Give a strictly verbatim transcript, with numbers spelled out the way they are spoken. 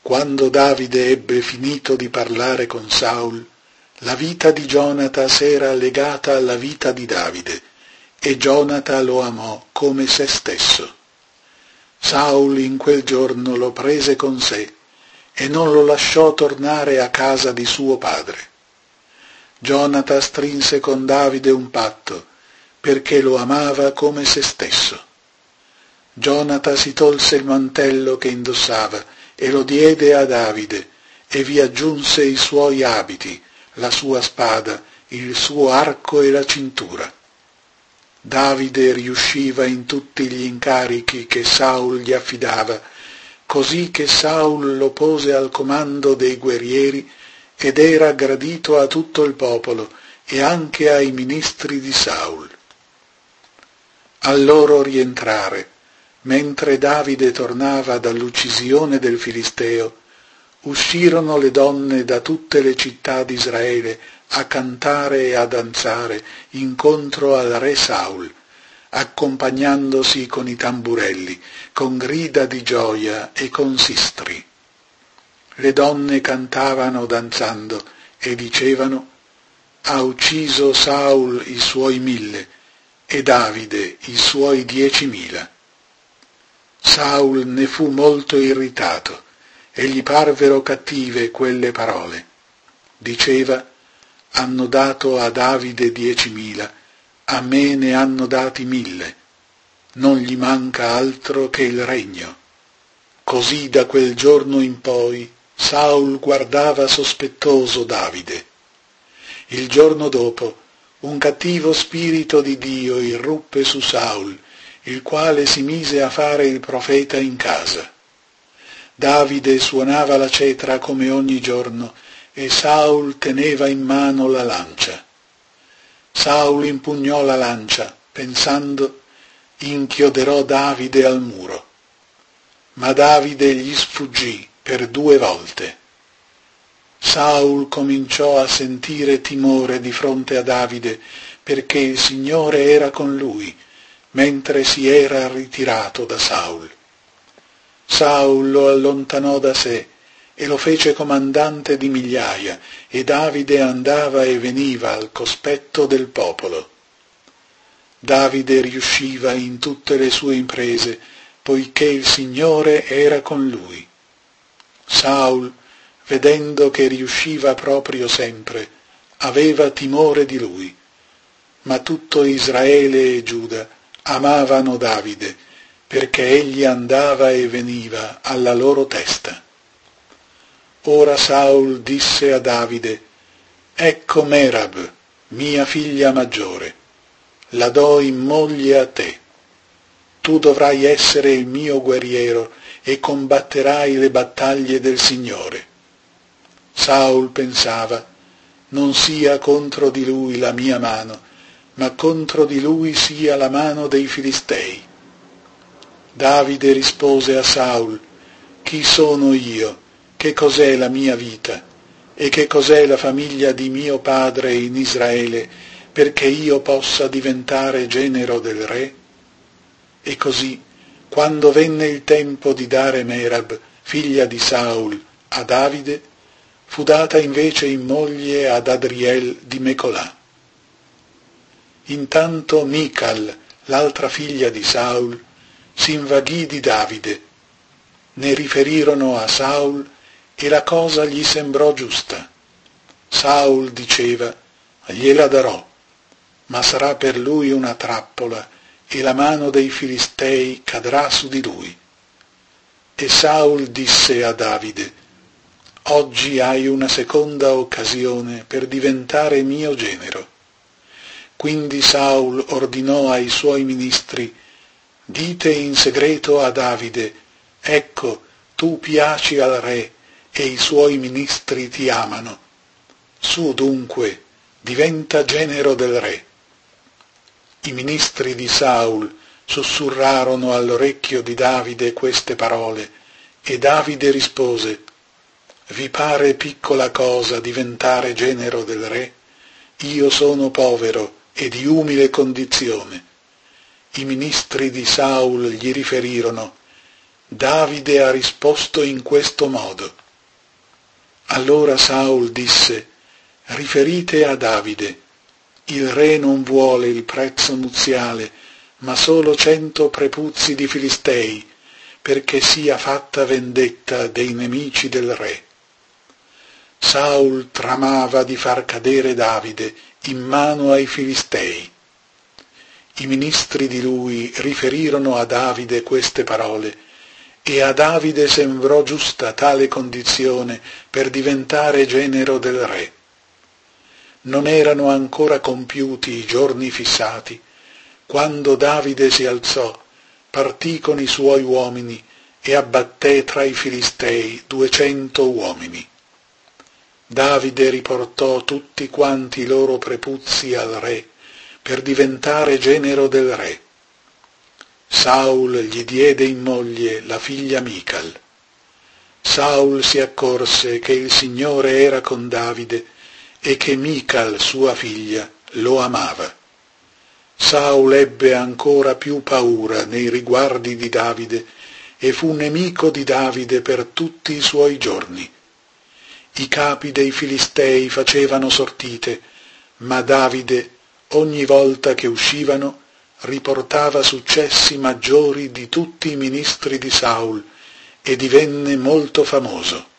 Quando Davide ebbe finito di parlare con Saul, la vita di Gionata s'era legata alla vita di Davide, e Gionata lo amò come se stesso. Saul in quel giorno lo prese con sé e non lo lasciò tornare a casa di suo padre. Gionata strinse con Davide un patto, perché lo amava come se stesso. Gionata si tolse il mantello che indossava e lo diede a Davide, e vi aggiunse i suoi abiti, la sua spada, il suo arco e la cintura. Davide riusciva in tutti gli incarichi che Saul gli affidava, così che Saul lo pose al comando dei guerrieri ed era gradito a tutto il popolo e anche ai ministri di Saul. Al loro rientrare, mentre Davide tornava dall'uccisione del Filisteo, uscirono le donne da tutte le città di Israele a cantare e a danzare incontro al re Saul, accompagnandosi con i tamburelli, con grida di gioia e con sistri. Le donne cantavano danzando e dicevano: «Ha ucciso Saul i suoi mille e Davide i suoi diecimila». Saul ne fu molto irritato e gli parvero cattive quelle parole. Diceva: «Hanno dato a Davide diecimila, a me ne hanno dati mille, non gli manca altro che il regno». Così da quel giorno in poi Saul guardava sospettoso Davide. Il giorno dopo un cattivo spirito di Dio irruppe su Saul, il quale si mise a fare il profeta in casa. Davide suonava la cetra come ogni giorno e Saul teneva in mano la lancia. Saul impugnò la lancia, pensando: «Inchioderò Davide al muro». Ma Davide gli sfuggì per due volte. Saul cominciò a sentire timore di fronte a Davide, perché il Signore era con lui, mentre si era ritirato da Saul. Saul lo allontanò da sé e lo fece comandante di migliaia, e Davide andava e veniva al cospetto del popolo. Davide riusciva in tutte le sue imprese, poiché il Signore era con lui. Saul, vedendo che riusciva proprio sempre, aveva timore di lui, ma tutto Israele e Giuda amavano Davide, perché egli andava e veniva alla loro testa. Ora Saul disse a Davide: «Ecco Merab, mia figlia maggiore, la do in moglie a te. Tu dovrai essere il mio guerriero e combatterai le battaglie del Signore». Saul pensava: «Non sia contro di lui la mia mano, ma contro di lui sia la mano dei Filistei». Davide rispose a Saul: «Chi sono io? Che cos'è la mia vita? E che cos'è la famiglia di mio padre in Israele, perché io possa diventare genero del re?» E così, quando venne il tempo di dare Merab, figlia di Saul, a Davide, fu data invece in moglie ad Adriel di Mecolà. Intanto Mical, l'altra figlia di Saul, si invaghì di Davide. Ne riferirono a Saul e la cosa gli sembrò giusta. Saul diceva: «Gliela darò, ma sarà per lui una trappola e la mano dei Filistei cadrà su di lui». E Saul disse a Davide: «Oggi hai una seconda occasione per diventare mio genero». Quindi Saul ordinò ai suoi ministri: «Dite in segreto a Davide: ecco, tu piaci al re e i suoi ministri ti amano. Su dunque, diventa genero del re». I ministri di Saul sussurrarono all'orecchio di Davide queste parole, e Davide rispose: «Vi pare piccola cosa diventare genero del re? Io sono povero e di umile condizione». I ministri di Saul gli riferirono: Davide ha risposto in questo modo. Allora Saul disse: riferite a Davide, il re non vuole il prezzo nuziale, ma solo cento prepuzzi di Filistei, perché sia fatta vendetta dei nemici del re. Saul tramava di far cadere Davide in mano ai Filistei. I ministri di lui riferirono a Davide queste parole, e a Davide sembrò giusta tale condizione per diventare genero del re. Non erano ancora compiuti i giorni fissati, quando Davide si alzò, partì con i suoi uomini e abbatté tra i Filistei duecento uomini. Davide riportò tutti quanti i loro prepuzzi al re, per diventare genero del re. Saul gli diede in moglie la figlia Mical. Saul si accorse che il Signore era con Davide e che Mical, sua figlia, lo amava. Saul ebbe ancora più paura nei riguardi di Davide e fu nemico di Davide per tutti i suoi giorni. I capi dei Filistei facevano sortite, ma Davide, ogni volta che uscivano, riportava successi maggiori di tutti i ministri di Saul e divenne molto famoso.